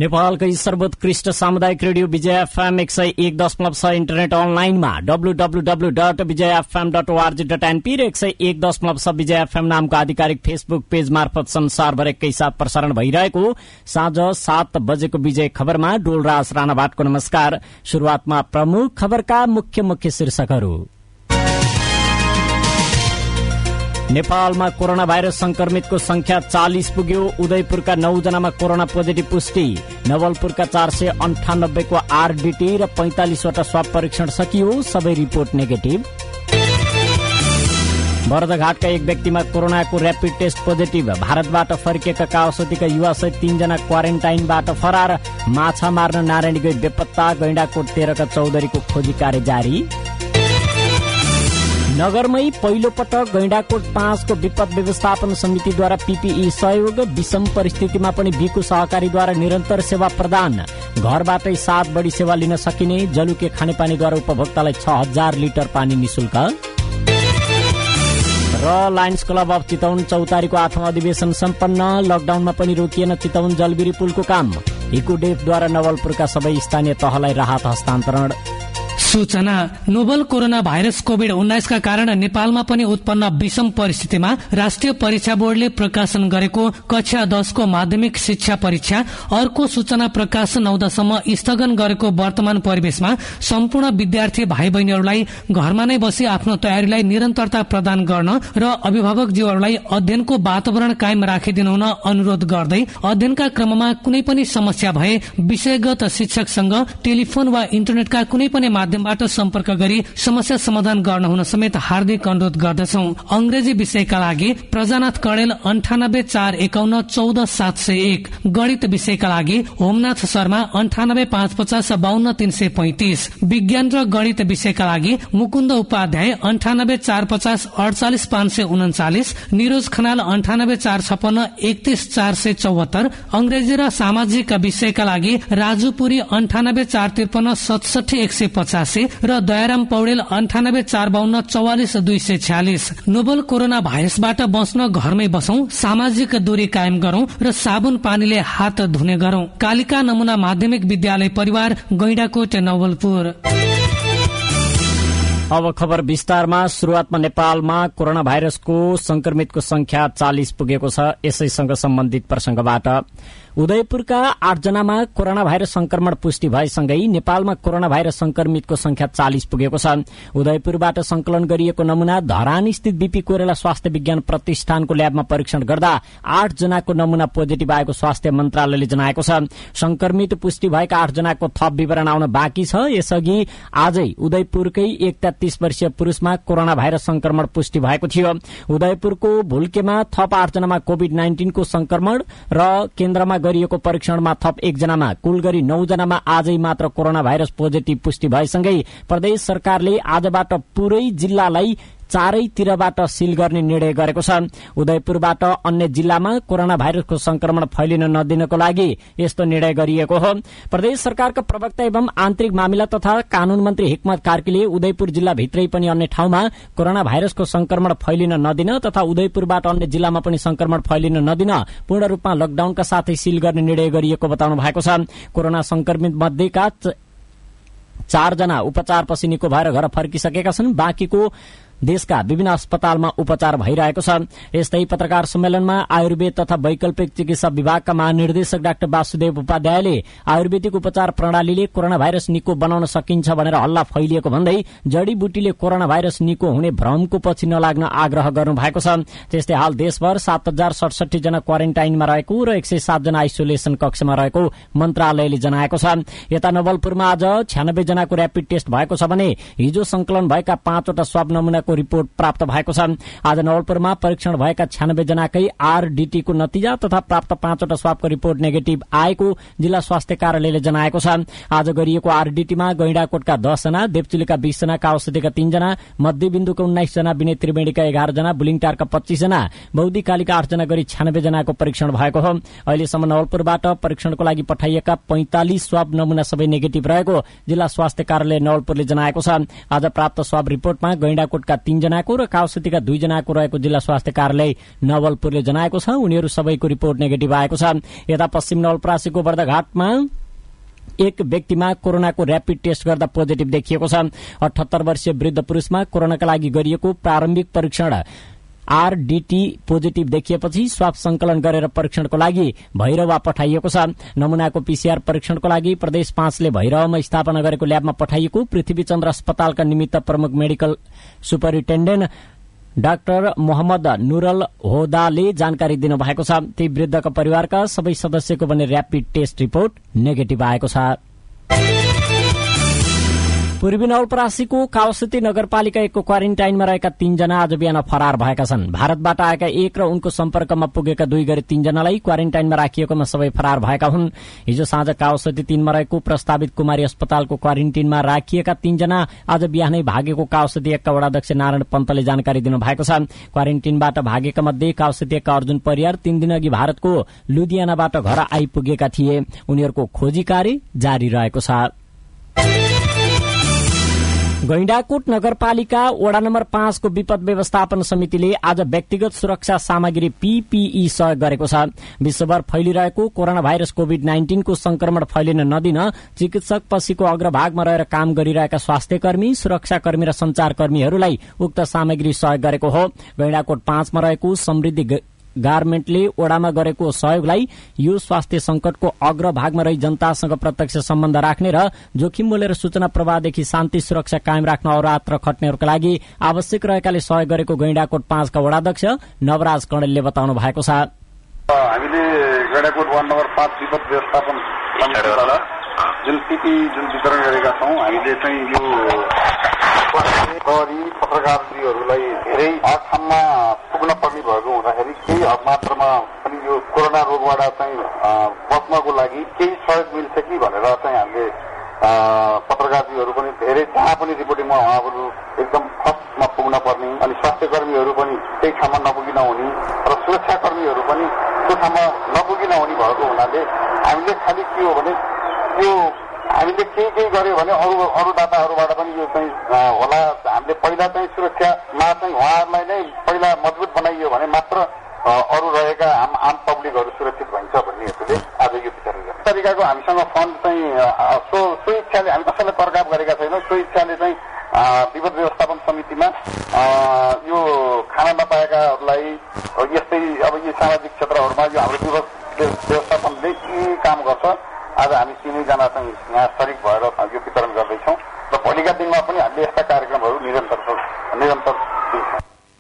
नेपालकै सर्वोत्कृष्ट सामुदायिक रेडियो विजय एफएम 101.6 इन्टरनेट अनलाइनमा www.vijayfm.org.np र 101.6 विजय एफएम नामको आधिकारिक फेसबुक पेज मार्फत संसारभर एकैसाथ प्रसारण भइरहेको साँझ 7 बजेको विजय खबरमा डोलराज राणावाटको नमस्कार। शुरूआतमा प्रमुख खबरका मुख्य शीर्षकहरू। नेपालमा कोरोना भाइरस संक्रमितको संख्या 40 पुग्यो। उदयपुरका 9 जनामा कोरोना पोजिटिभ पुष्टि। नवलपुरका 498 को आरडीटी र 45 वटा स्वाब परीक्षण सकियो, सबै रिपोर्ट नेगेटिभ। बर्दघाटका एक व्यक्तिमा कोरोनाको र्यापिड टेस्ट पोजिटिभ। भारतबाट फर्किएका कावासोतीका युवासहित 3 जना क्वारेन्टाइनबाट फरार। माछा मार्न नारायणी गई बेपत्ता। गैंडाकोट 13 का चौधरीको खोजी कार्य जारी। नगरमै पहिलो पटक गैंडाकोट 5 को विपद व्यवस्थापन समितिद्वारा पीपीई सहयोग। विषम परिस्थितिमा पनि भिखु सहकारीद्वारा निरन्तर सेवा प्रदान। घरबाटै 7 बढी सेवा लिन सकिने। जलुके खानेपानीद्वारा उपभोक्तालाई 6000 लिटर पानी निशुल्क। र लायन्स क्लब अफ चितवन चौतारीको 8औं अधिवेशन सम्पन्न। लकडाउनमा पनि रोकिएन चितवन जलबिरी पुलको काम। इकोडेफद्वारा नवलपुरका सबै स्थानीय तहलाई राहत हस्तान्तरण। सूचना। नोभल कोरोना भाइरस कोभिड-19 का कारण नेपालमा पनि उत्पन्न विषम परिस्थितिमा राष्ट्रिय परीक्षा बोर्डले प्रकाशन गरेको कक्षा 10 को माध्यमिक शिक्षा परीक्षा अर्को सूचना प्रकाशन आउँदासम्म स्थगन गरेको वर्तमान परिवेशमा सम्पूर्ण विद्यार्थी भाइ बहिनीहरूलाई घरमा नै बसी आफ्नो तयारीलाई निरन्तरता प्रदान गर्न र अभिभावकज्यूहरूलाई अध्ययनको वातावरण कायम राखिदिनु हुन अनुरोध गर्दै अध्ययनका क्रममा कुनै पनि समस्या भए विषयगत शिक्षकसँग टेलिफोन वा इन्टरनेटका कुनै पनि माध्यमबाट सम्पर्क गरी समस्या समाधान गर्न हुन समेत हार्दिक अनुरोध गर्दछौ। अंग्रेजी विषयका लागि प्रजानाथ कणेल 9845514701। गणित विषयका लागि होमनाथ शर्मा 9855523335। विज्ञान र गणित विषयका लागि मुकुन्द उपाध्याय 9845485539। निरोज खनाल 9845313474। अंग्रेजी र सामाजिक विषयका लागि राजु पुरी 9845376150 र दयाराम पौडेल 9845244246। नोभल कोरोना भाइरसबाट बस्न घरमै बसौं, सामाजिक दूरी कायम गरौं र साबुन पानीले हात धुने गरौं। कालिका नमुना माध्यमिक विद्यालय परिवार, गैंडाकोट, नवलपुर। अब खबर विस्तारमा। शुरूआतमा नेपालमा कोरोना भाइरसको संक्रमितको संख्या 40 पुगेको छ। यसैसँग सम्बन्धित प्रसंगबाट उदयपुरका 8 जनामा कोरोना भाइरस संक्रमण पुष्टि भएसँगै नेपालमा कोरोना भाइरस संक्रमितको संख्या 40 पुगेको छ। उदयपुरबाट संकलन गरिएको नमूना धरान स्थित बीपी कोइराला स्वास्थ्य विज्ञान प्रतिष्ठानको ल्याबमा परीक्षण गर्दा 8 जनाको नमूना पोजिटिभ आएको स्वास्थ्य मन्त्रालयले जनाएको छ। संक्रमित पुष्टि भएका 8 जनाको थप विवरण आउन बाँकी छ। यसअघि आजै उदयपुरकै एक 33 वर्षीय पुरूषमा कोरोना भाइरस संक्रमण पुष्टि भएको थियो। उदयपुरको भुल्केमा थप 8 जनामा कोभिड-19 को संक्रमण र केन्द्रमा गरिएको परीक्षणमा थप 1 जनामा कुल गरी 9 जनामा आजै मात्र कोरोना भाइरस पोजिटिभ पुष्टि भएसँगै प्रदेश सरकारले आजबाट पूरै जिल्लालाई चारैतिरबाट सील गर्ने निर्णय गरेको छ। उदयपुरबाट अन्य जिल्लामा कोरोना भाइरसको संक्रमण फैलिन नदिनको लागि यस्तो निर्णय गरिएको हो। प्रदेश सरकारका प्रवक्ता एवं आन्तरिक मामिला तथा कानून मन्त्री हिक्मत कार्कीले उदयपुर जिल्ला भित्रै पनि अन्य ठाउँमा कोरोना भाइरसको संक्रमण फैलिन नदिन तथा उदयपुरबाट अन्य जिल्लामा पनि संक्रमण फैलिन नदिन पूर्ण रूपमा लकडाउनका साथै सील गर्ने निर्णय गरिएको बताउनु भएको छ। कोरोना संक्रमित मध्येका 4 जना उपचारपछि निको भएर घर फर्किसकेका छन्। बाँकीको देशका विभिन्न अस्पतालमा उपचार भइरहेको छ। यस्तै पत्रकार सम्मेलनमा आयुर्वेद तथा वैकल्पिक चिकित्सा विभागका महानिर्देशक डाक्टर वासुदेव उपाध्यायले आयुर्वेदिक उपचार प्रणालीले कोरोना भाइरस निको बनाउन सकिन्छ भनेर हल्ला फैलिएको भन्दै जडीबुटीले कोरोना भाइरस निको हुने भ्रमको पछि नलाग्न आग्रह गर्नु भएको छ। त्यस्तै हाल देशभर 7067 जना क्वारेन्टाइनमा रहेको र 107 जना आइसोलेसन कक्षमा रहेको मन्त्रालयले जनाएको छ। यता नवलपुरमा आज 96 जनाको र्यापिड टेस्ट भएको छ भने हिजो संकलन भएका 5 वटा स्वाब नमूनाको रिपोर्ट प्राप्त भएको छ। आज नवलपुरमा परीक्षण भएका 96 जनाकै आरडीटी को नतिजा तथा प्राप्त 5 वटा स्वाबको रिपोर्ट नेगेटिभ आएको जिल्ला स्वास्थ्य कार्यालयले जनाएको छ। आज गरिएको आरडीटीमा गैंडाकोटका 10 जना, देवचुलीका 20 जना, कावासोतीका 3 जना, मध्यबिन्दुका 19 जना, विनय त्रिवेणीका 11 जना, बुलिङटारका 25 जना, बौद्धकालीका 8 जना गरी 96 जनाको परीक्षण भएको हो। अहिलेसम्म नवलपुरबाट परीक्षणको लागि पठाइएका 45 स्वाब नमूना सबै नेगेटिभ रहेको जिल्ला स्वास्थ्य कार्यालय नवलपुरले जनाएको छ। आज प्राप्त स्वाब रिपोर्टमा गैंडाकोटका 3 जनाको र काउसतीका 2 जनाको रहेको जिल्ला स्वास्थ्य कार्यालय नवलपुरले जनाएको छ। उनीहरू सबैको रिपोर्ट नेगेटिभ आएको छ। यता पश्चिम नवलपरासीको बर्दाघाटमा एक व्यक्तिमा कोरोनाको र्यापिड टेस्ट गर्दा पोजिटिभ देखिएको छ। 78 वर्षीय वृद्ध पुरुषमा कोरोनाका लागि गरिएको प्रारम्भिक परीक्षण आरडीटी पोजिटिभ देखिएपछि स्वाब संकलन गरेर परीक्षणको लागि भैरवा पठाइएको छ। नमूनाको पीसीआर परीक्षणको लागि प्रदेश 5 ले भैरवमा स्थापना गरेको ल्याबमा पठाइएको पृथ्वीचन्द्र अस्पतालका निमित्त प्रमुख medical superintendent doctor Mohammad Nurul होदाले जानकारी दिनुभएको छ। ती वृद्धका परिवारका सबै सदस्यको पनि र्यापिड टेस्ट रिपोर्ट नेगेटिभ आएको छ। पूर्वी नवलपरासीको काउसती नगरपालिका 1 को क्वारेन्टाइनमा रहेका 3 जना आज बिहान फरार भएका छन्। भारतबाट आएका 1 र उनको सम्पर्कमा पुगेका 2 गरी 3 जनालाई क्वारेन्टाइनमा राखिएकोमा सबै फरार भएका हुन्। हिजो साँझ काउसती 3 मा रहेको प्रस्तावित कुमारी अस्पतालको क्वारेन्टिनमा राखिएका 3 जना आज बिहानै भागेको काउसती 1 का वडाध्यक्ष नारायण पन्तले जानकारी दिनुभएको छ। क्वारेन्टिनबाट भागेका मध्ये काउसती 1 का अर्जुन परियार 3 दिन अघि भारतको लुधियानाबाट घर आइपुगेका थिए। उनीहरूको खोजी कार्य जारी रहेको छ। गैंडाकोट नगरपालिका वडा नम्बर 5 को विपद व्यवस्थापन समितिले आज व्यक्तिगत सुरक्षा सामग्री पीपीई सहयोग गरेको छ। विश्वभर फैलिरहेको कोरोना भाइरस कोभिड-19 को संक्रमण फैलिन नदिन चिकित्सक पछिको अग्रभागमा रहेर काम गरिरहेका स्वास्थ्यकर्मी, सुरक्षाकर्मी र संचारकर्मीहरूलाई उक्त सामग्री सहयोग गरेको हो। गैंडाकोट 5 मा रहेको समृद्धि गार्मेन्टले ओडामा गरेको सहयोगलाई यो स्वास्थ्य संकटको अग्रभागमा रही जनतासँग प्रत्यक्ष सम्बन्ध राख्ने र जोखिम मोलेर सूचना प्रवाहदेखि शान्ति सुरक्षा कायम राख्न अहोरात्र खट्नेहरूका लागि आवश्यक रहेकाले सहयोग गरेको गैंडाकोट 5 का वडाध्यक्ष नवराज कणेलले बताउनु भएको छ। हामीले गैंडाकोट वार्ड नम्बर 5 विपद व्यवस्थापन समितिबाट जुन पीपी वितरण गरेका छौं, हामीले चाहिँ यो पत्रकारजीहरूलाई धेरै हदसम्म पुग्न पर्ने भएको हुँदाखेरि केही हद मात्रामा पनि यो कोरोना रोगबाट चाहिँ बच्नको लागि केही सहयोग मिल्छ कि भनेर चाहिँ हामीले पत्रकारजीहरू पनि धेरै जहाँ पनि रिपोर्टिङमा उहाँहरू एकदम फर्स्टमा पुग्न पर्ने अनि स्वास्थ्यकर्मीहरू पनि त्यही ठाउँमा नपुगिन हुने र सुरक्षाकर्मीहरू पनि त्यो ठाउँमा नपुगिन हुने भएको हुनाले हामीले खालि के हो भने यो हामीले केही गर्यो भने अरू दाताहरूबाट पनि यो चाहिँ होला। हामीले पहिला चाहिँ सुरक्षामा चाहिँ उहाँहरूलाई नै पहिला मजबुत बनाइयो भने मात्र अरू रहेका आम पब्लिकहरू सुरक्षित भइन्छ भन्ने हेतुले आज यो विचार गर्छ। तरिकाको हामीसँग फन्ड चाहिँ सो इच्छाले हामी कसैलाई प्रकार गरेका छैनौँ। सो इच्छाले चाहिँ विपद व्यवस्थापन समितिमा यो खाना नपाएकाहरूलाई यस्तै अब यी सामाजिक क्षेत्रहरूमा यो हाम्रो विपद व्यवस्थापनले के काम गर्छ, आज हामी 3 जना चाहिँ यहाँ शरीक भएर यो वितरण गर्दैछौँ र भोलिका दिनमा पनि हामीले यस्ता कार्यक्रमहरू निरन्तर दिन्छौँ।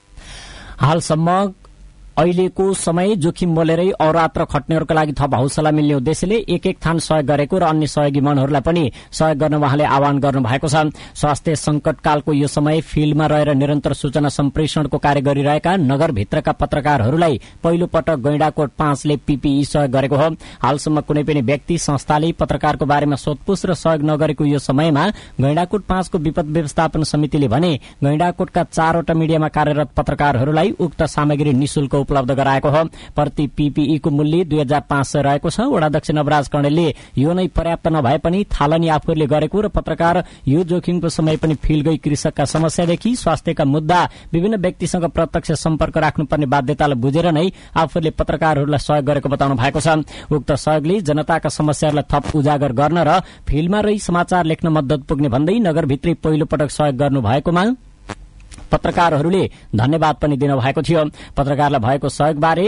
हालसम्म अहिलेको समय जोखिम मोलेरै अहोरात्र खट्नेहरूका लागि थप हौसला मिल्ने उद्देश्यले एक थान सहयोग गरेको र अन्य सहयोगी मनहरूलाई पनि सहयोग गर्न उहाँले आह्वान गर्नु भएको छ। स्वास्थ्य संकटकालको यो समय फिल्डमा रहेर निरन्तर सूचना सम्प्रेषणको कार्य गरिरहेका नगरभित्रका पत्रकारहरूलाई पहिलो पटक गैंडाकोट 5 ले पीपीई सहयोग गरेको हो। हालसम्म कुनै पनि व्यक्ति संस्थाले पत्रकारको बारेमा सोधपुछ र सहयोग नगरेको यो समयमा गैंडाकोट 5 को विपद व्यवस्थापन समितिले भने गैंडाकोटका 4 वटा मिडियामा कार्यरत पत्रकारहरूलाई उक्त सामग्री निशुल्क उपलब्ध गराएको हो। प्रति पीपीई को मूल्य 2500 रहेको छ। वडाध्यक्ष नवराज कणेलले यो नै पर्याप्त नभए पनि थालनी आफूहरूले गरेको र पत्रकार यो जोखिमको समय पनि फिल्डकै कृषकका समस्यादेखि स्वास्थ्यका मुद्दा विभिन्न व्यक्तिसँग प्रत्यक्ष सम्पर्क राख्नुपर्ने बाध्यतालाई बुझेर नै आफूहरूले पत्रकारहरूलाई सहयोग गरेको बताउनु भएको छ। उक्त सहयोगले जनताका समस्याहरूलाई थप उजागर गर्न र फिल्डमा रही समाचार लेख्न मद्दत पुग्ने भन्दै नगरभित्रै पहिलो पटक सहयोग गर्नु भएकोमा पत्रकारहरूले धन्यवाद पनि दिनुभएको थियो। पत्रकारलाई भएको सहयोगबारे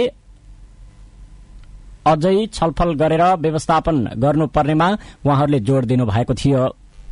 अझै छलफल गरेर व्यवस्थापन गर्नुपर्नेमा उहाँहरूले जोड़ दिनुभएको थियो।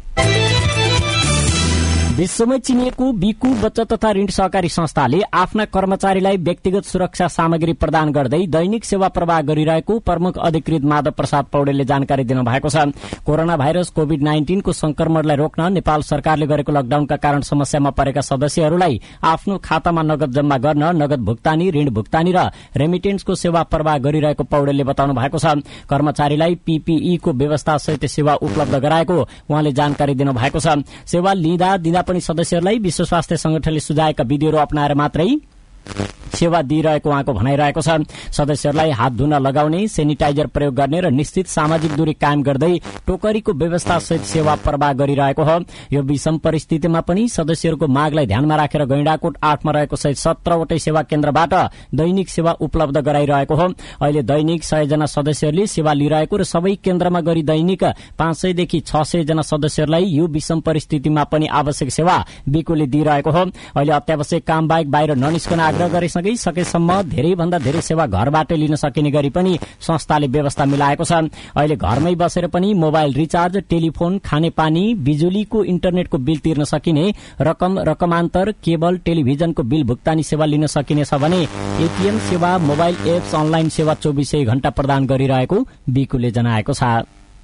विश्वमै चिनिएको बिकु बचत तथा ऋण सहकारी संस्थाले आफ्ना कर्मचारीलाई व्यक्तिगत सुरक्षा सामग्री प्रदान गर्दै दैनिक सेवा प्रवाह गरिरहेको प्रमुख अधिकृत माधव प्रसाद पौडेलले जानकारी दिनुभएको छ। कोरोना भाइरस कोभिड-19 को संक्रमणलाई रोक्न नेपाल सरकारले गरेको लकडाउनका कारण समस्यामा परेका सदस्यहरूलाई आफ्नो खातामा नगद जम्मा गर्न नगद भुक्तानी, ऋण भुक्तानी र रेमिटेन्सको सेवा प्रवाह गरिरहेको पौडेलले बताउनु भएको छ। कर्मचारीलाई पीपीई को व्यवस्था सहित सेवा उपलब्ध गराएको उहाँले जानकारी दिनुभएको छ। सेवा लिँदा पनि सदस्यहरूलाई विश्व स्वास्थ्य संगठनले सुझाएका विधिहरू अपनाएर मात्रै सेवा दिइरहेको उहाँको भनाइरहेको छ। सदस्यहरूलाई हात धुन लगाउने, सेनिटाइजर प्रयोग गर्ने र निश्चित सामाजिक दूरी कायम गर्दै टोकरीको व्यवस्था सहित सेवा प्रवाह गरिरहेको हो। यो विषम परिस्थितिमा पनि सदस्यहरूको मागलाई ध्यानमा राखेर गैंडाकोट 8 मा रहेको सहित 17 वटै सेवा केन्द्रबाट दैनिक सेवा उपलब्ध गराइरहेको हो। अहिले दैनिक 100 जना सदस्यहरूले सेवा लिइरहेको र सबै केन्द्रमा गरी दैनिक 500 देखि 600 जना सदस्यहरूलाई यो विषम परिस्थितिमा पनि आवश्यक सेवा बिकुले दिइरहेको हो। अहिले अत्यावश्यक काम बाहेक बाहिर ननिस्कन आग्रह गरेसँगै सकेसम्म धेरैभन्दा धेरै सेवा घरबाटै लिन सकिने गरी पनि संस्थाले व्यवस्था मिलाएको छ। अहिले घरमै बसेर पनि मोबाइल रिचार्ज, टेलिफोन, खानेपानी, बिजुलीको इन्टरनेटको बिल तिर्न सकिने, रकमान्तर, केबल, टेलिभिजनको बिल भुक्तानी सेवा लिन सकिनेछ भने एटीएम सेवा, मोबाइल एप्स, अनलाइन सेवा 24 घण्टा प्रदान गरिरहेको बिकुले जनाएको छ।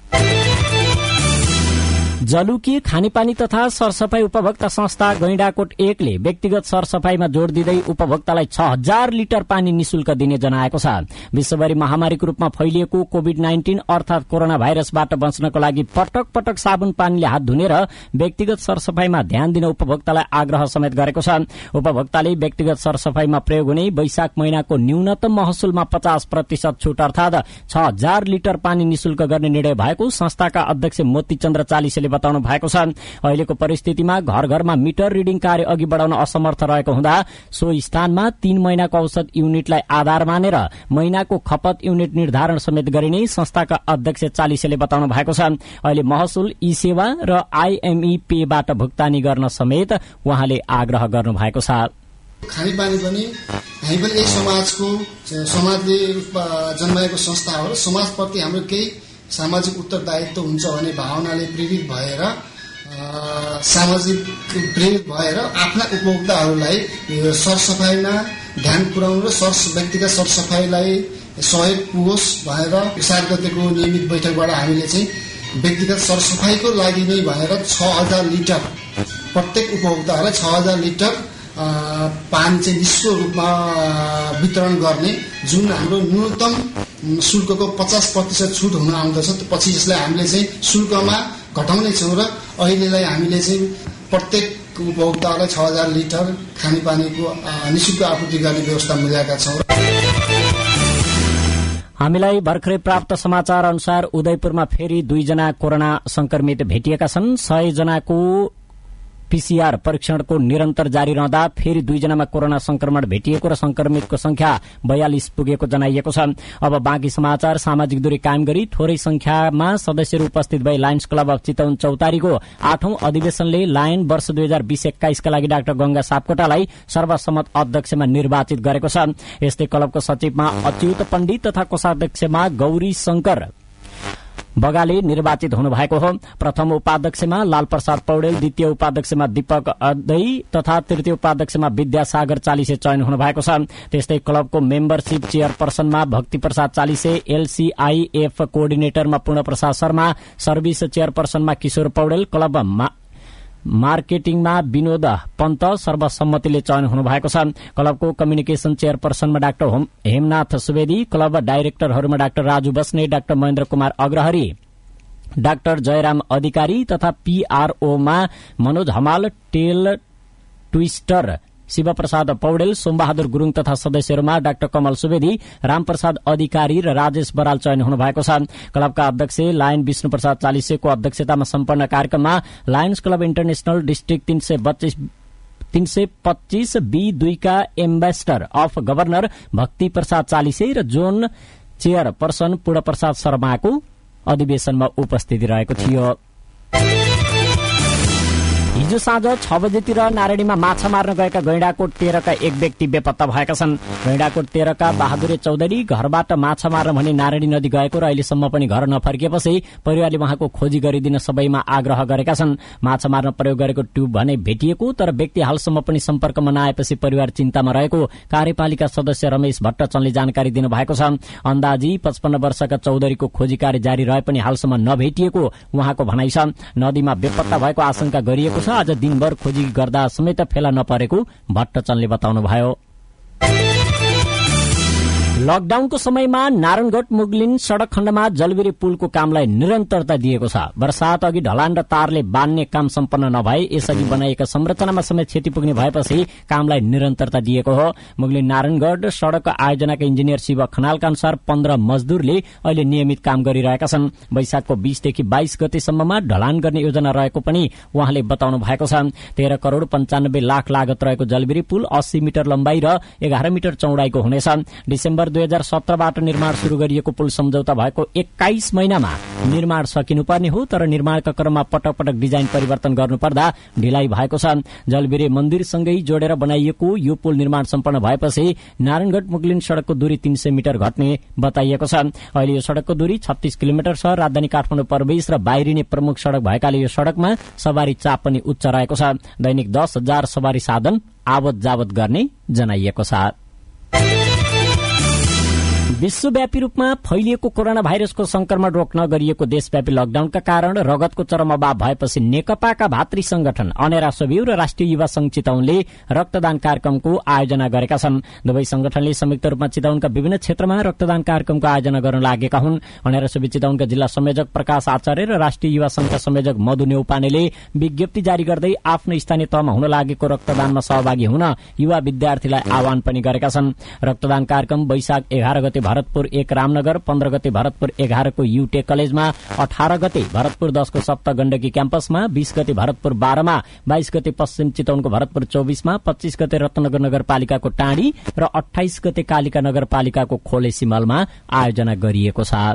जलुकी खानेपानी तथा सरसफाई उपभोक्ता संस्था गैंडाकोट 1 ले व्यक्तिगत सरसफाईमा जोड़ दिँदै उपभोक्तालाई 6000 लिटर पानी निशुल्क दिने जनाएको छ। विश्वभरि महामारीको रूपमा फैलिएको कोभिड-19 अर्थात कोरोना भाइरसबाट बच्नको लागि पटक पटक साबुन पानीले हात धुने र व्यक्तिगत सरसफाईमा ध्यान दिन उपभोक्तालाई आग्रह समेत गरेको छ। उपभोक्ताले व्यक्तिगत सरसफाईमा प्रयोग हुने वैशाख महिनाको न्यूनतम महसुलमा 50% छूट अर्थात 6000 लिटर पानी निशुल्क गर्ने निर्णय भएको संस्थाका अध्यक्ष मोतीचन्द्र चालिसेले बताउनु भएको छ। अहिलेको परिस्थितिमा घर घरमा मिटर रिडिङ कार्य अघि बढाउन असमर्थ रहेको हुँदा सो स्थानमा 3 महिनाको औसत युनिटलाई आधार मानेर महिनाको खपत युनिट निर्धारण समेत गरिने संस्थाका अध्यक्ष चालिसेले बताउनु भएको छ। अहिले महसुल, ई सेवा र आईएमई पेबाट भुक्तानी गर्न समेत उहाँले आग्रह गर्नु भएको छ। खानेपानी पनि हामी पनि एक समाजले जन्माएको संस्था हो र समाजप्रति हाम्रो केही सामाजिक उत्तरदायित्व हुन्छ भन्ने भावनाले प्रेरित भएर आफ्ना उपभोक्ताहरूलाई सरसफाईमा ध्यान पुर्याउनु र व्यक्तिगत सरसफाईलाई सहयोग पुगोस् भनेर 7 गतेको नियमित बैठकबाट हामीले चाहिँ व्यक्तिगत सरसफाईको लागि नै भनेर 6000 लिटर प्रत्येक उपभोक्ताहरूलाई 6000 लिटर पानी चाहिँ निःशुल्क रूपमा वितरण गर्ने, जुन हाम्रो न्यूनतम शुल्कको 50% छुट हुन आउँदछ। पछि यसलाई हामीले चाहिँ शुल्कमा घटाउने छौँ र अहिलेलाई हामीले चाहिँ प्रत्येक उपभोक्तालाई 6000 लिटर खानेपानीको निःशुल्क आपूर्ति गर्ने व्यवस्था मिलाएका छौँ। हामीलाई भर्खरै प्राप्त समाचार अनुसार उदयपुरमा फेरि 2 जना कोरोना संक्रमित भेटिएका छन्। 100 जनाको पीसीआर परीक्षणको निरन्तर जारी रहँदा फेरि 2 जनामा कोरोना संक्रमण भेटिएको र संक्रमितको संख्या 42 पुगेको जनाइएको छ। अब बाँकी समाचार। सामाजिक दूरी कायम गरी थोरै संख्यामा सदस्यहरू उपस्थित भई लायन्स क्लब अफ चितवन चौतारीको 8औं अधिवेशनले लायन वर्ष 2020-21 का लागि डाक्टर गंगा सापकोटालाई सर्वसम्मत अध्यक्षमा निर्वाचित गरेको छ। यस्तै क्लबको सचिवमा अच्युत पण्डित तथा कोषाध्यक्षमा गौरी शंकर बगाले निर्वाचित हुनु भएको हो। प्रथम उपाध्यक्षमा लालप्रसाद पौडेल, द्वितीय उपाध्यक्षमा दीपक अदै तथा तृतीय उपाध्यक्षमा विद्यासागर चालिसे चयन हुनु भएको छ। त्यस्तै क्लबको मेम्बरशिप चेयरपर्सनमा भक्ति प्रसाद चालिसे, एलसीआईएफ कोअर्डिनेटरमा पूर्ण प्रसाद शर्मा, सर्भिस चेयरपर्सनमा किशोर पौडेल, क्लब मार्केटिङमा विनोद पन्त सर्वसम्मतिले चयन हुनु भएको छ। क्लबको कम्युनिकेशन चेयरपर्सनमा डाक्टर हेमनाथ सुवेदी, क्लब डाइरेक्टरहरूमा doctor Raju Basne, doctor Mahendra Kumar Agrahari, doctor Jayaram Adhikari तथा पीआरओमा मनोज हमाल, टेल ट्विस्टर शिवप्रसाद पौडेल, सोमबहादुर गुरूङ तथा सदस्यहरूमा डाक्टर कमल सुवेदी, रामप्रसाद अधिकारी र राजेश बराल चयन हुनु भएको छ। क्लबका अध्यक्ष लायन विष्णु प्रसाद चालिसेको अध्यक्षतामा सम्पन्न कार्यक्रममा Lions club international district 325 B2 का एम्बेसडर अफ गभर्नर भक्ति प्रसाद चालिसे र जोन चेयरपर्सन पूर्ण प्रसाद शर्माको अधिवेशनमा उपस्थिति रहेको थियो। हिजो साँझ 6 बजेतिर नारायणीमा माछा मार्न गएका गैंडाकोट 13 का एक व्यक्ति बेपत्ता भएका छन्। गैंडाकोट 13 का बहादुर चौधरी घरबाट माछा मार्न भनी नारायणी नदी गएको र अहिलेसम्म पनि घर नफर्किएपछि परिवारले उहाँको खोजी गरिदिन सबैमा आग्रह गरेका छन्। माछा मार्न प्रयोग गरेको ट्युब भने भेटिएको तर व्यक्ति हालसम्म पनि सम्पर्कमा नआएपछि परिवार चिन्तामा रहेको कार्यपालिका सदस्य रमेश भट्टचनले जानकारी दिनुभएको छ। अन्दाजी 55 वर्षका चौधरीको खोजी कार्य जारी रहे पनि हालसम्म नभेटिएको उहाँको भनाइ छ। नदीमा बेपत्ता भएको आशंका गरिएको छ। आज दिनभर खोजी गर्दा समेत फेला नपरेको भट्टचनले बताउनुभयो। लकडाउनको समयमा नारायणगढ मुगलिन सड़क खण्डमा जलबिरी पुलको कामलाई निरन्तरता दिएको छ। वर्षात अघि ढलान र तारले बान्ने काम सम्पन्न नभए यसअघि बनाइएका संरचनामा समेत क्षति पुग्ने भएपछि कामलाई निरन्तरता दिएको हो। मुगलिन नारायणगढ सड़क आयोजनाका इन्जिनियर शिव खनालका अनुसार 15 मजदूरले अहिले नियमित काम गरिरहेका छन्। वैशाखको 20 देखि 22 गतेसम्ममा ढलान गर्ने योजना रहेको पनि उहाँले बताउनु भएको छ। 13 करोड़ 95 लाख लागत रहेको जलबिरी पुल 80 मिटर लम्बाई र 11 मिटर चौड़ाईको हुनेछ। डिसेम्बर 2017बाट निर्माण शुरू गरिएको पुल सम्झौता भएको 21 महिनामा निर्माण सकिनुपर्ने हो, तर निर्माणका क्रममा पटक पटक डिजाइन परिवर्तन गर्नुपर्दा ढिलाइ भएको छ। जलबिरे मन्दिरसँगै जोडेर बनाइएको यो पुल निर्माण सम्पन्न भएपछि नारायणगढ मुगलिन सड़कको दूरी 300 मिटर घट्ने बताइएको छ। अहिले यो सड़कको दूरी 36 किलोमिटर छ। राजधानी काठमाडौँ प्रवेश र बाहिरिने प्रमुख सड़क भएकाले यो सड़कमा सवारी चाप पनि उच्च रहेको छ। दैनिक 10,000 सवारी साधन आवत जावत गर्ने जनाइएको छ। विश्वव्यापी रूपमा फैलिएको कोरोना भाइरसको संक्रमण रोक्न गरिएको देशव्यापी लकडाउनका कारण रगतको चरम अभाव भएपछि नेकपाका भातृ संगठन अनेरा सोभियु र राष्ट्रिय युवा संघ चितवनले रक्तदान कार्यक्रमको आयोजना गरेका छन्। दुवै संगठनले संयुक्त रूपमा चितवनका विभिन्न क्षेत्रमा रक्तदान कार्यक्रमको आयोजना गर्न लागेका हुन्। अनेरा सोभियु चितवनका जिल्ला संयोजक प्रकाश आचार्य र राष्ट्रिय युवा संघका संयोजक मधु नेउपानेले विज्ञप्ति जारी गर्दै आफ्नो स्थानीय तहमा हुन लागेको रक्तदानमा सहभागी हुन युवा विद्यार्थीलाई आह्वान पनि गरेका छन्। रक्तदान कार्यक्रम वैशाख 11 गते भरतपुर 1 रामनगर, 15 गते भरतपुर 11 को युटेक कलेजमा, 18 गते भरतपुर 10 को सप्त गण्डकी क्याम्पसमा, 20 गते भरतपुर 12 मा, 22 गते पश्चिम चितवनको भरतपुर 24 मा, 25 गते रत्नगर नगरपालिकाको टाँडी र 28 गते कालिका नगरपालिकाको खोले सिमलमा आयोजना गरिएको छ।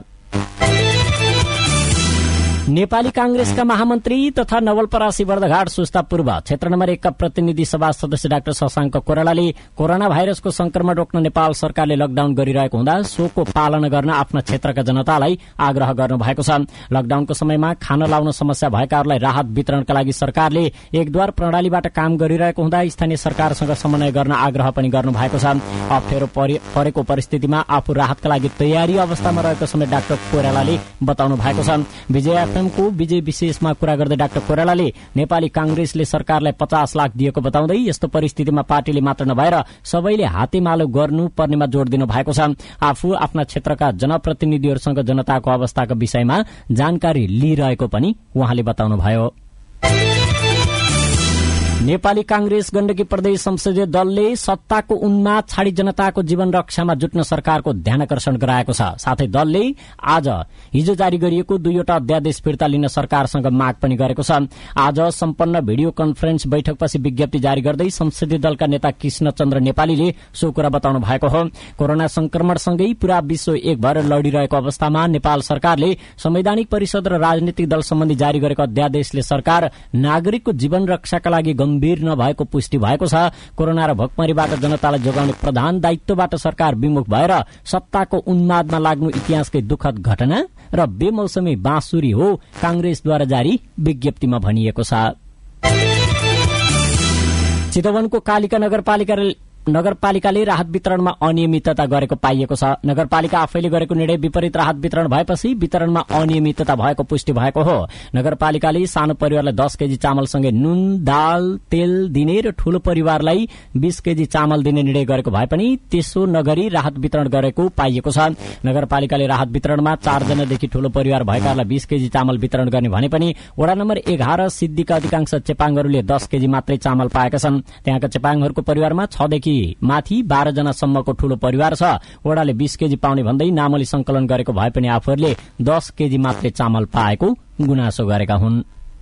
नेपाली कांग्रेसका महामन्त्री तथा नवलपरासी बर्दघाट सुस्ता पूर्व क्षेत्र नम्बर 1 का प्रतिनिधि सभा सदस्य डाक्टर शशाङ्क कोइरालाले कोरोना भाइरसको संक्रमण रोक्न नेपाल सरकारले लकडाउन गरिरहेको हुँदा सोको पालना गर्न आफ्ना क्षेत्रका जनतालाई आग्रह गर्नु भएको छ। लकडाउनको समयमा खान लाउन समस्या भएकाहरूलाई राहत वितरणका लागि सरकारले एकद्वार प्रणालीबाट काम गरिरहेको हुँदा स्थानीय सरकारसँग समन्वय गर्न आग्रह पनि गर्नु भएको छ। अप्ठ्यारो परेको परिस्थितिमा आफू राहतका लागि तयारी अवस्थामा रहेको समेत डाक्टर कोइरालाले बताउनु भएको छ। विजय को विजय विशेषमा कुरा गर्दै डाक्टर कोइरालाले नेपाली कांग्रेसले सरकारलाई 50 लाख दिएको बताउँदै यस्तो परिस्थितिमा पार्टीले मात्र नभएर सबैले हातेमालो गर्नु पर्नेमा जोड़ दिनु भएको छ। आफू आफ्ना क्षेत्रका जनप्रतिनिधिहरूसँग जनताको अवस्थाको विषयमा जानकारी लिइरहेको पनि उहाँले बताउनुभयो। नेपाली कांग्रेस गण्डकी प्रदेश संसदीय दलले सत्ताको उन्माद छाडी जनताको जीवन रक्षामा जुट्न सरकारको ध्यानकर्षण गराएको छ। साथै दलले आज हिजो जारी गरिएको 2वटा अध्यादेश फिर्ता लिन सरकारसँग माग पनि गरेको छ। आज सम्पन्न भिडियो कन्फरेन्स बैठकपछि विज्ञप्ति जारी गर्दै संसदीय दलका नेता कृष्णचन्द्र नेपालीले सो कुरा बताउनु भएको हो। कोरोना संक्रमणसँगै पूरा विश्व एक भएर लडिरहेको अवस्थामा नेपाल सरकारले संवैधानिक परिषद र राजनीतिक दल सम्बन्धी जारी गरेको अध्यादेशले सरकार नागरिकको जीवन रक्षाका लागि गम्भीर नभएको पुष्टि भएको छ। कोरोना र भोकमरीबाट जनतालाई जोगाउने प्रधान दायित्वबाट सरकार विमुख भएर सत्ताको उन्मादमा लाग्नु इतिहासकै दुखद घटना र बेमौसमी बाँसुरी हो, कांग्रेसद्वारा जारी विज्ञप्तिमा भनिएको छ। चितवनको कालिका नगरपालिकाले राहत वितरणमा अनियमितता गरेको पाइएको छ। नगरपालिका आफैले गरेको निर्णय विपरीत राहत वितरण भएपछि वितरणमा अनियमितता भएको पुष्टि भएको हो। नगरपालिकाले सानो परिवारलाई 10 केजी चामलसँगै नुन, दाल, तेल दिने र ठूलो परिवारलाई 20 केजी चामल दिने निर्णय गरेको भए पनि त्यसो नगरी राहत वितरण गरेको पाइएको छ। नगरपालिकाले राहत वितरणमा 4 जनादेखि ठूलो परिवार भएकाहरूलाई 20 केजी चामल वितरण गर्ने भने पनि वडा नम्बर 11 सिद्धिका अधिकांश चेपाङहरूले 10 केजी मात्रै चामल पाएका छन्। त्यहाँका चेपाङहरूको परिवारमा 6 देखि माथि 12 जनासम्मको ठूलो परिवार छ। वडाले 20 केजी पाउने भन्दै नामली संकलन गरेको भए पनि आफूहरूले 10 केजी मात्रै चामल पाएको गुनासो गरेका हुन्।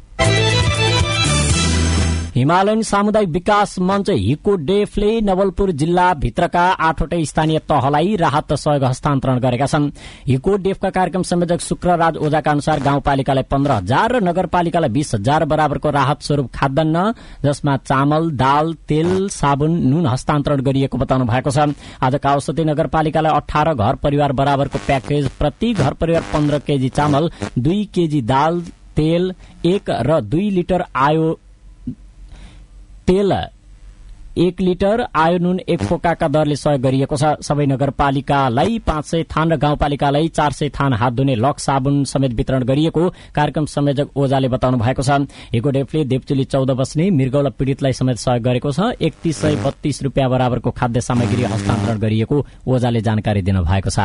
हिमालयन सामुदायिक विकास मञ्च हिको डेफले नवलपुर जिल्ला भित्रका 8वटै स्थानीय तहलाई राहत सहयोग हस्तान्तरण गरेका छन्। हिको डेफका कार्यक्रम संयोजक शुक्रराज ओझाका अनुसार गाउँपालिकालाई 15,000 र नगरपालिकालाई 20,000 बराबरको राहत स्वरूप खाद्यान्न जसमा चामल, दाल, तेल, साबुन, नुन हस्तान्तरण गरिएको बताउनु भएको छ। आज काउसती नगरपालिकालाई 18 घर परिवार बराबरको प्याकेज प्रति घर परिवार 15 केजी चामल, 2 केजी दाल, तेल 1 र 2 लिटर 1 लिटर आयो नुन 1 पोकाका दरले सहयोग गरिएको छ। सबै नगरपालिकालाई 500 थान र गाउँपालिकालाई 400 थान हात धुने लक्स साबुन समेत वितरण गरिएको कार्यक्रम संयोजक ओझाले बताउनु भएको छ। इकोडेफले देवचुली 14 बस्ने मृगौला पीड़ितलाई समेत सहयोग गरेको छ। 3132 रुपियाँ बराबरको खाद्य सामग्री हस्तान्तरण गरिएको ओझाले जानकारी दिनुभएको छ।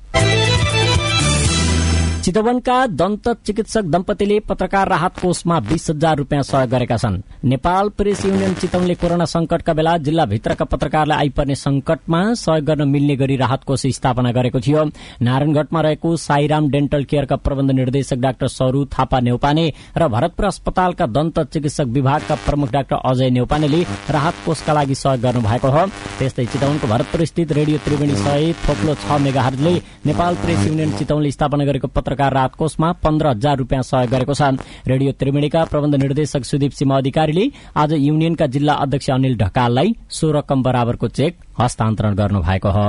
चितवनका दन्त चिकित्सक दम्पतिले पत्रकार राहत कोषमा 20,000 रुपियाँ सहयोग गरेका छन्। नेपाल प्रेस युनियन चितवनले कोरोना संकटका बेला जिल्लाभित्रका पत्रकारलाई आइपर्ने संकटमा सहयोग गर्न मिल्ने गरी राहत कोष स्थापना गरेको थियो। नारायणगढमा रहेको साईराम डेन्टल केयरका प्रबन्ध निर्देशक डाक्टर सरू थापा नेउपाने र भरतपुर अस्पतालका दन्त चिकित्सक विभागका प्रमुख डाक्टर अजय नेउपानेले राहत कोषका लागि सहयोग गर्नु भएको हो। त्यस्तै चितवनको भरतपुर स्थित रेडियो त्रिवेणी सहित थोप्लो 6 मेगाहर्जले नेपाल प्रेस युनियन चितवनले स्थापना गरेको पत्रकार राहत कोषमा 15,000 रुपियाँ सहयोग गरेको छ। रेडियो त्रिवेणीका प्रबन्ध निर्देशक सुदीप सिंह अधिकारीले आज युनियनका जिल्ला अध्यक्ष अनिल ढकाललाई 16 रकम बराबरको चेक हस्तान्तरण गर्नु भएको हो।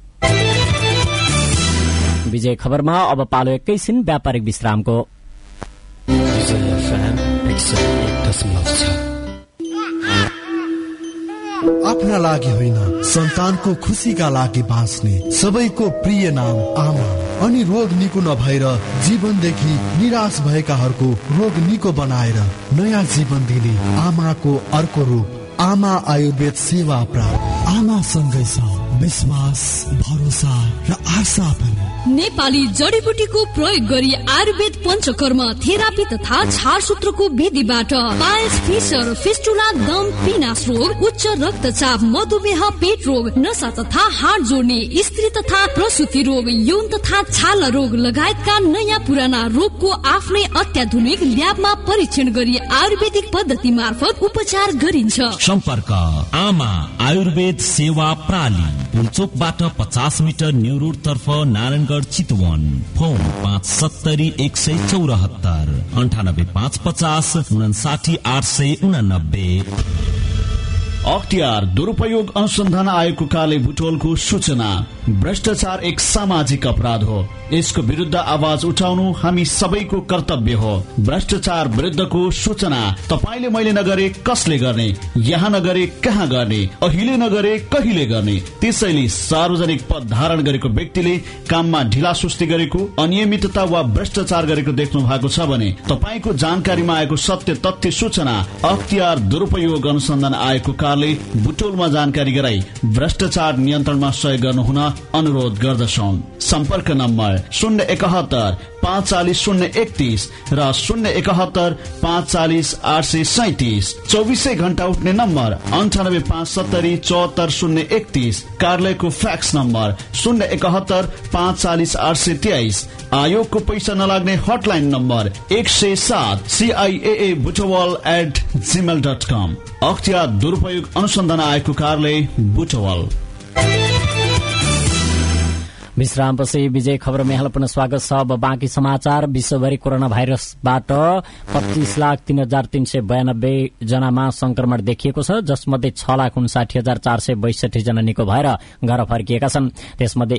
विजय खबरमा अब पालो एकैछिन व्यापारिक विश्रामको। आफ्ना लागि होइन, सन्तानको खुशीका लागि बाँच्ने सबैको प्रिय नाम आमा। अनि रोग निको नभएर जीवनदेखि निराश भएकाहरूको रोग निको बनाएर नयाँ जीवन दिने आमाको अर्को रूप आमा आयुर्वेद सेवा प्राप्त। आमा सँगै छ विश्वास, भरोसा र आशा पनि। नेपाली जडीबुटीको प्रयोग गरी आयुर्वेद पञ्चकर्म थेरापी तथा छारसूत्रको विधिबाट पायल्स, फिसर, फिस्टुला, दम, पिनास रोग, उच्च रक्तचाप, मधुमेह, पेट रोग, नसा तथा हाड जोड्ने, स्त्री तथा प्रसूति रोग, यौन तथा छाला रोग लगायतका नयाँ पुराना रोगको आफ्नै अत्याधुनिक ल्याबमा परीक्षण गरी आयुर्वेदिक पद्धति मार्फत उपचार गरिन्छ। सम्पर्क आमा आयुर्वेद सेवा प्राली, पुलचोकबाट 50 मिटर न्यू रोड तर्फ नारायणगढ चितवन। फोन 570 174 98 550 59 889। अख्तियार दुरुपयोग अनुसन्धान आयोगको कार्य बुटोलको सूचना। भ्रष्टाचार एक सामाजिक अपराध हो, यसको विरुद्ध आवाज उठाउनु हामी सबैको कर्तव्य हो। भ्रष्टाचार विरुद्धको सूचना तपाईले मैले नगरे कसले गर्ने, यहाँ नगरे कहाँ गर्ने, अहिले नगरे कहिले गर्ने। त्यसैले सार्वजनिक पद धारण गरेको व्यक्तिले काममा ढिला सुस्ती गरेको, अनियमितता वा भ्रष्टाचार गरेको देख्नु भएको छ भने तपाईको जानकारीमा आएको सत्य तथ्य सूचना अख्तियार दुरुपयोग अनुसन्धान आयोगको कार्यालय बुटोलमा जानकारी गराई भ्रष्टाचार नियन्त्रणमा सहयोग गर्नुहुन अनुरोध गर्दछौं। सम्पर्क नम्बर 071 540 031 र 071 540 837। 24 घण्टा उठ्ने नम्बर 98 570 74 031। कार्यालयको फ्याक्स नम्बर 071 540 823। आयोगको पैसा नलाग्ने हटलाइन नम्बर 107 ciaa@gmail.com। अख्तियार दुरुपयोग अनुसन्धान आयोगको कार्यालय बुटवल। विश्रामपछि विजय खबरमा यहाँलाई पुनः स्वागत छ। अब बाँकी समाचार। विश्वभरि कोरोना भाइरसबाट 25,03,392 जनामा संक्रमण देखिएको छ, जसमध्ये 6,59,462 जना निको भएर घर फर्किएका छन्। त्यसमध्ये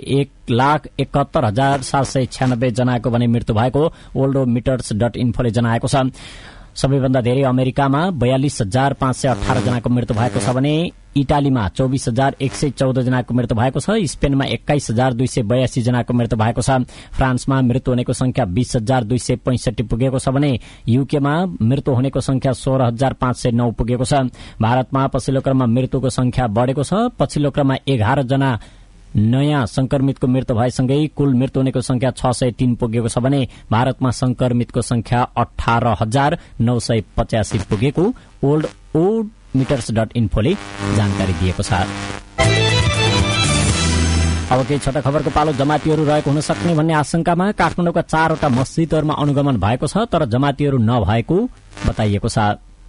1,71,796 जनाको भने मृत्यु भएको worldometers.info ले जनाएको छ। सबैभन्दा धेरै अमेरिकामा 42,518 जनाको मृत्यु भएको छ भने इटालीमा 24,114 जनाको मृत्यु भएको छ। स्पेनमा 21,282 जनाको मृत्यु भएको छ। फ्रान्समा मृत्यु हुनेको संख्या 20,265 पुगेको छ भने युकेमा मृत्यु हुनेको संख्या 16,509 पुगेको छ। भारतमा पछिल्लो क्रममा मृत्युको संख्या बढ़ेको छ। पछिल्लो क्रममा 11 जना नयाँ संक्रमितको मृत्यु भएसँगै कुल मृत्यु हुनेको संख्या 603 पुगेको छ भने भारतमा संक्रमितको संख्या 18,985 पुगेको worldometers.info ले जानकारी दिएको छ। अब केही छोटा खबरको पालो। जमातीहरू रहेको हुन सक्ने भन्ने आशंकामा काठमाडौँका 4वटा मस्जिदहरूमा अनुगमन भएको छ, तर जमातीहरू नभएको बताइएको छ।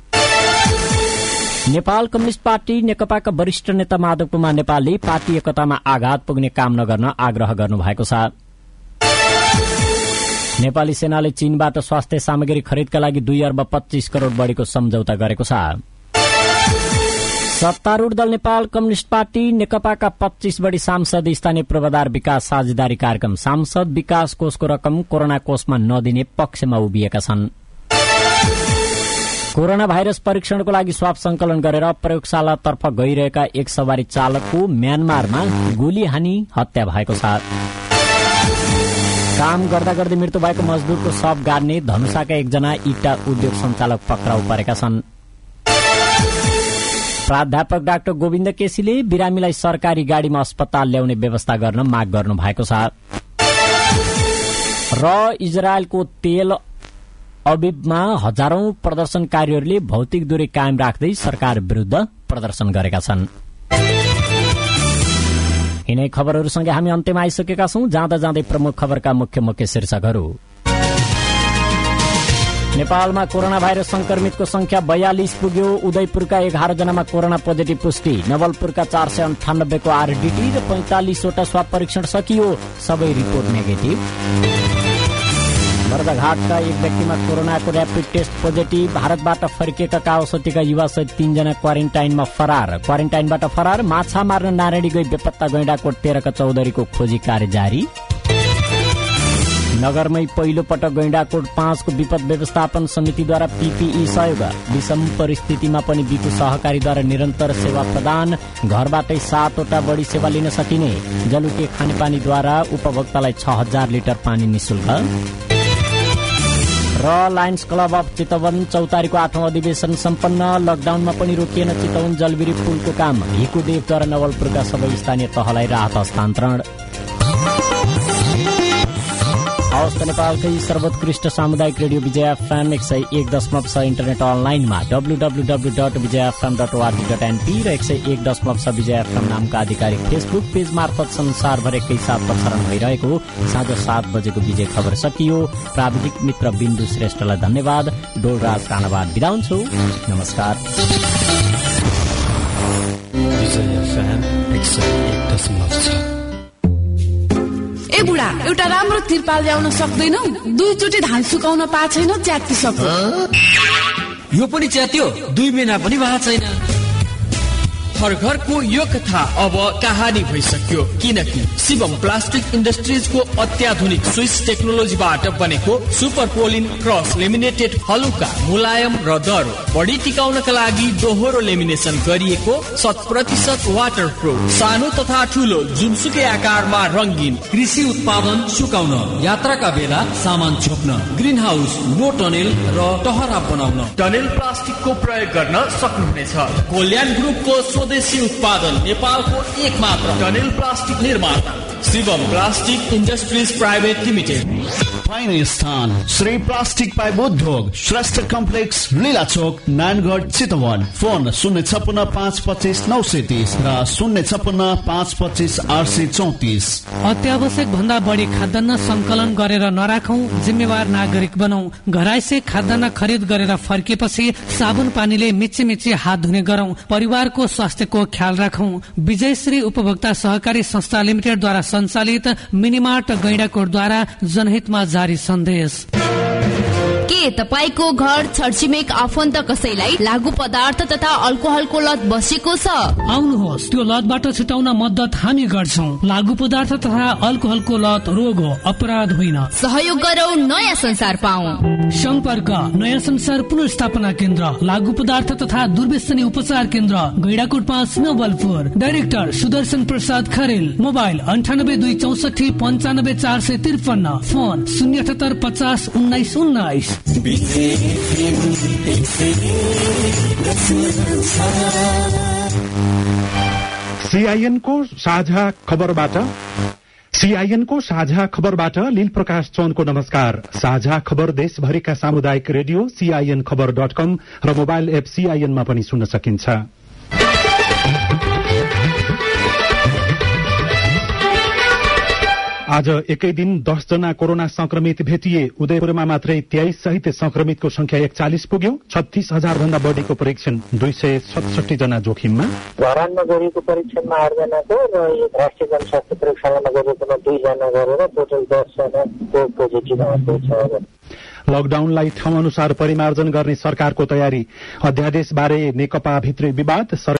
नेपाल कम्युनिष्ट पार्टी नेकपाका वरिष्ठ नेता माधव कुमार नेपालले पार्टी एकतामा आघात पुग्ने काम नगर्न आग्रह गर्नु भएको छ। नेपाली सेनाले चीनबाट स्वास्थ्य सामग्री खरिदका लागि 2 अर्ब 25 करोड़ बढीको सम्झौता गरेको छ। सत्तारूढ़ दल नेपाल कम्युनिष्ट पार्टी नेकपाका 25 बढी सांसद स्थानीय पूर्वाधार विकास साझेदारी कार्यक्रम सांसद विकास कोषको रकम कोरोना कोषमा नदिने पक्षमा उभिएका छन्। कोरोना भाइरस परीक्षणको लागि स्वाब संकलन गरेर प्रयोगशालातर्फ गइरहेका एक सवारी चालकको म्यानमारमा गोली हानी हत्या भएको छ। काम गर्दा गर्दै मृत्यु भएको मजदुरको शव गाड्ने धनुषाका एकजना इटा उद्योग सञ्चालक पक्राउ परेका छन्। प्राध्यापक डाक्टर गोविन्द केसीले बिरामीलाई सरकारी गाड़ीमा अस्पताल ल्याउने व्यवस्था गर्न माग गर्नु भएको छ। र इजरायलको तेल अविवमा हजारौं प्रदर्शनकारीहरूले भौतिक दूरी कायम राख्दै सरकार विरूद्ध प्रदर्शन गरेका छन्। यिनै खबरहरूसँगै हामी अन्त्यमा आइसकेका छौं। जाँदा जाँदै प्रमुख खबरका मुख्य शीर्षकहरू। नेपालमा कोरोना भाइरस संक्रमितको संख्या 42 पुग्यो। उदयपुरका 11 जनामा कोरोना पोजिटिभ पुष्टि। नवलपुरका 498 को आरडीटी र 45 वटा स्वाब परीक्षण सकियो, सबै रिपोर्ट नेगेटिभ। बर्दाघाटका एक व्यक्तिमा कोरोनाको र्यापिड टेस्ट पोजिटिभ। भारतबाट फर्किएका काउसतीका युवा सहित 3 जना क्वारेन्टाइनमा फरार। क्वारेन्टाइनबाट फरार माछा मार्न नारायणी गई बेपत्ता गैंडाकोट 13 चौधरीको खोजी कार्य जारी। नगरमै पहिलो पटक गैंडाकोट 5 को विपद व्यवस्थापन समितिद्वारा पीपीई सहयोग। विषम परिस्थितिमा पनि विपु सहकारीद्वारा निरन्तर सेवा प्रदान। घरबाटै 7 वटा बढी सेवा लिन सकिने। जलुके खानेपानीद्वारा उपभोक्तालाई 6000 लिटर पानी निशुल्क। र लायन्स क्लब अफ चितवन चौतारीको 8औं अधिवेशन सम्पन्न। लकडाउनमा पनि रोकिएन चितवन जलबिरी पुलको काम। हिकुदेवद्वारा नवलपुरका सबै स्थानीय तहलाई राहत हस्तान्तरण। हवस् त नेपालकै सर्वोत्कृष्ट सामुदायिक रेडियो विजय एफएम 101.6 इन्टरनेट अनलाइनमा www.vijayfm.org.np र 101.6 विजय एफएम नामका आधिकारिक फेसबुक पेज मार्फत संसारभर एकैसाथ प्रसारण भइरहेको साँझ 7 बजेको विजय खबर सकियो। प्राविधिक मित्र बिन्दु श्रेष्ठलाई धन्यवाद। डोलराज राणावाद बिदा हुन्छु। नमस्कार। विजय एफएम 101.6। ए बुढा, एउटा राम्रो तिरपाल ल्याउन सक्दैनौ? 2 चोटि धान सुकाउन पाएको छैन, च्यातिसक्यो। यो पनि च्यात्यो, 2 महिना पनि भएको छैन। घर घरको यो कथा अब कहानी भइसक्यो, किनकि शिवम प्लास्टिक इन्डस्ट्रिजको अत्याधुनिक स्विस टेक्नोलोजीबाट बनेको सुपर पोलिन क्रस लेमिनेटेड हलुका, मुलायम र दरो, बढी टिकाउनका लागि दोहोरो लेमिनेसन गरिएको 100% वाटरप्रुफ, सानो तथा ठूलो जुनसुकै आकारमा रंगीन, कृषि उत्पादन सुकाउन, यात्राका बेला सामान छोप्न, ग्रीन हाउस, नो टनेल र टहरा बनाउन टनेल प्लास्टिकको प्रयोग गर्न सक्नुहुनेछ। गोल्यान ग्रुपको स्वदेशी उत्पादन, नेपालको एकमात्र टनेल प्लास्टिक निर्माता Shivam plastic industries private limited. पाइन स्थान श्री प्लास्टिक पाइप उद्योग, श्रेष्ठ कम्प्लेक्स, लीला चोक, नानगढ, चितवन। फोन 056-525-930 र 056-525-834। अत्यावश्यक भन्दा बढी खाद्यान्न संकलन गरेर नराखौं, जिम्मेवार नागरिक बनौं। घराइसे खाद्यान्न खरिद गरेर फर्किएपछि साबुन पानीले मिची मिची हात धुने गरौं। परिवारको स्वास्थ्यको ख्याल राखौं। विजयश्री उपभोक्ता सहकारी संस्था लिमिटेडद्वारा सञ्चालित मिनिमार्ट गैंडाकोटद्वारा जनहितमा जारी सन्देश। के तपाईको घर छरछिमेक आफन्त कसैलाई लागू पदार्थ तथा अल्कोहलको लत बसेको छ? आउनुहोस्, त्यो लतबाट छुटाउन मद्दत हामी गर्छौं। लागू पदार्थ तथा अल्कोहलको लत रोग हो, अपराध होइन। सहयोग गरौं, नयाँ संसार पाऊ। सम्पर्क नयाँ संसार पुनर्स्थापना केन्द्र, लागू पदार्थ तथा दुर्व्यसनी उपचार केन्द्र, Gaindakot 5 Nawalpur. Director Sudarshan Prasad Kharel. Mobile 9826455453। Phone 078501919। सीआईएनको साझा खबरबाट लील प्रकाश चौनको नमस्कार। साझा खबर देशभरिका सामुदायिक रेडियो CINखबर.com र मोबाइल एप CINमा पनि सुन्न सकिन्छ। आज एकै दिन 10 जना कोरोना संक्रमित भेटिए। उदयपुरमा मात्रै 23 सहित संक्रमितको संख्या 41 पुग्यो। 36,000 भन्दा बढीको परीक्षण, 267 जना जोखिममा। धरानमा गरिएको परीक्षणमा 8 जनाको र राष्ट्रिय जनस्वास्थ्य प्रयोगशालामा गरिएकोमा 2 जना गरेर टोटल 10 जनाको पोजिटिभ आएको छ। लकडाउनलाई ठाउँ अनुसार परिमार्जन गर्ने सरकारको तयारी। अध्यादेशबारे नेकपा भित्री विवाद।